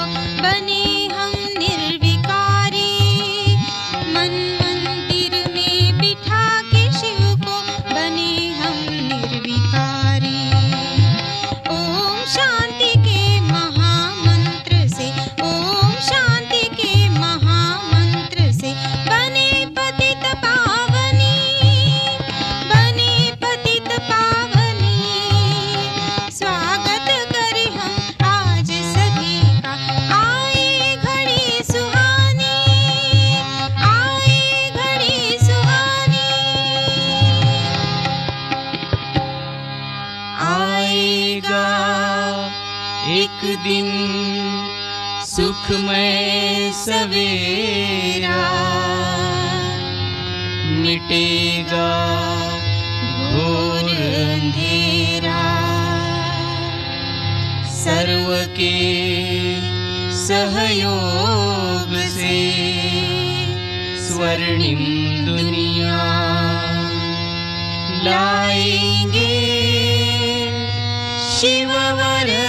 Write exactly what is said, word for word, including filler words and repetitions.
बने हम निर्विकारी। मन मंदिर में बिठा के शिव को बने हम निर्विकारी। ओम शांति के महामंत्र से, ओम शांति के महामंत्र से बने पतित पावनी, बने पतित पावनी। स्वागत करें हम आज सभी का, आए घड़ी सुहानी, आए घड़ी सुहानी। आएगा एक दिन सुखमय सवेरा, मिटेगा घोर अंधेरा। सर्व के सहयोग से स्वर्णिम दुनिया लाएंगे शिव वर